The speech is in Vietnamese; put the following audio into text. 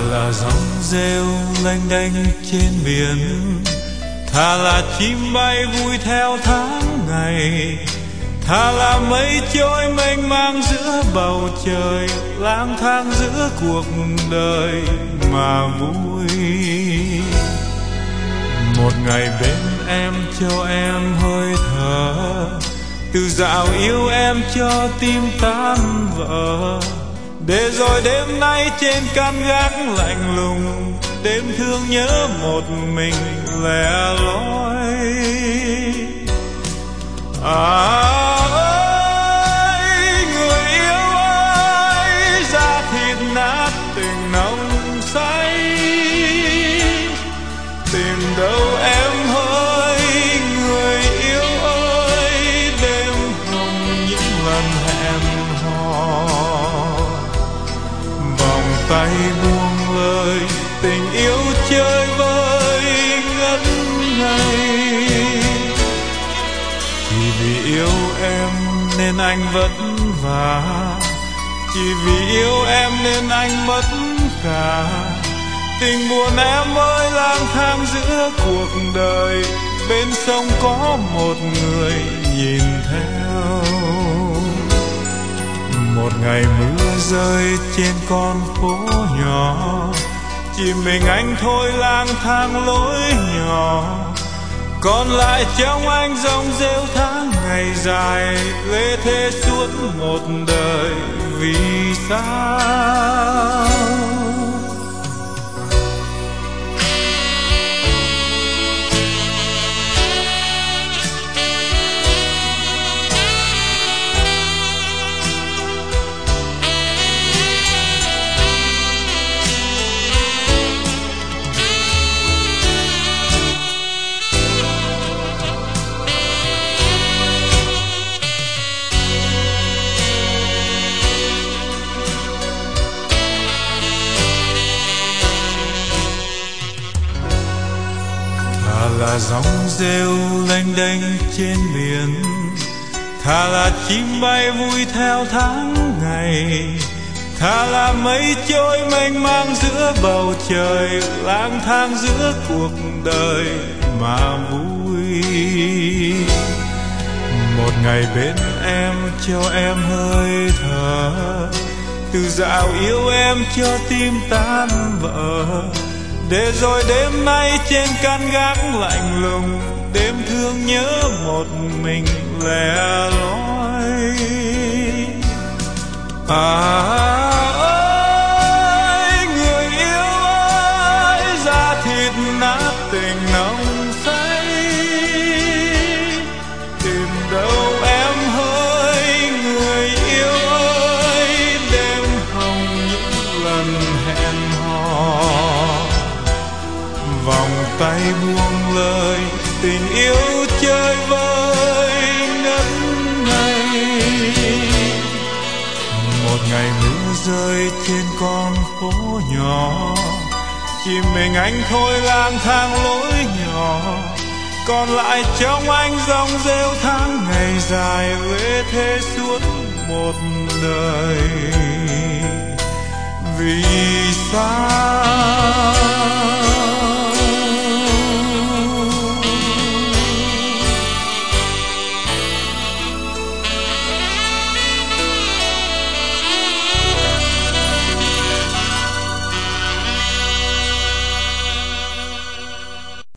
là dòng rêu lênh đênh trên biển, thà là chim bay vui theo tháng ngày, thà là mây trôi mênh mang giữa bầu trời, lang thang giữa cuộc đời mà vui. Một ngày bên em cho em hơi thở, từ dạo yêu em cho tim tan vỡ, để rồi đêm nay trên căn gác lạnh lùng, đêm thương nhớ một mình lẻ loi. Ơi người yêu ơi, da thịt nát tình nồng say, tìm đâu em hỡi người yêu ơi, đêm hồng những lần hẹn hò, vòng tay buông lời tình yêu chơi vơi ngất ngây. Chỉ vì yêu em nên anh vất vả, chỉ vì yêu em nên anh mất cả. Tình buồn em ơi lang thang giữa cuộc đời, bên sông có một người nhìn theo. Một ngày mưa rơi trên con phố nhỏ, chỉ mình anh thôi lang thang lối nhỏ, còn lại trong anh dòng rêu tháng ngày dài, lê thế suốt một đời. Vì sao là dòng rêu lênh đênh trên biển, thà là chim bay vui theo tháng ngày, thà là mây trôi mênh mang giữa bầu trời, lang thang giữa cuộc đời mà vui. Một ngày bên em cho em hơi thở, từ dạo yêu em cho tim tan vỡ, để rồi đêm nay trên căn gác lạnh lùng, đêm thương nhớ một mình lẻ loi. Ơi người yêu ơi, da thịt nát tình nồng say, tìm đâu em hỡi người yêu ơi, đêm hồng những lần hẹn hò, vòng tay buông lời tình yêu chơi vơi ngất ngây. Một ngày mưa rơi trên con phố nhỏ, chỉ mình anh thôi lang thang lối nhỏ, còn lại trong anh dòng rêu tháng ngày dài, lê thế suốt một đời. Vì sao